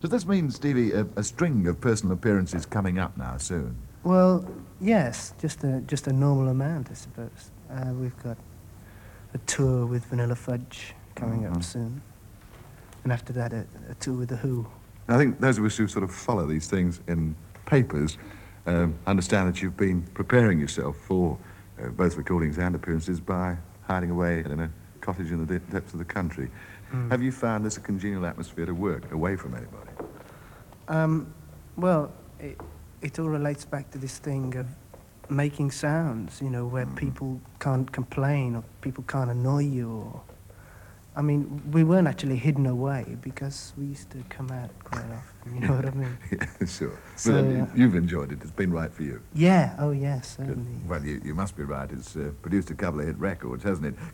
Does this mean, Stevie, a string of personal appearances coming up now soon? Well, yes, just a normal amount, I suppose. We've got a tour with Vanilla Fudge coming up soon. And after that, a tour with The Who. I think those of us who sort of follow these things in papers understand that you've been preparing yourself for both recordings and appearances by hiding away in a cottage in the depths of the country. Have you found this a congenial atmosphere to work away from anybody? Well, it all relates back to this thing of making sounds, you know, where people can't complain or people can't annoy you. Or, I mean, we weren't actually hidden away because we used to come out quite often, you know what I mean? Yeah, sure. So, But you've enjoyed it. It's been right for you. Yeah, oh yes, certainly. Well, you must be right. It's produced a couple of hit records, hasn't it?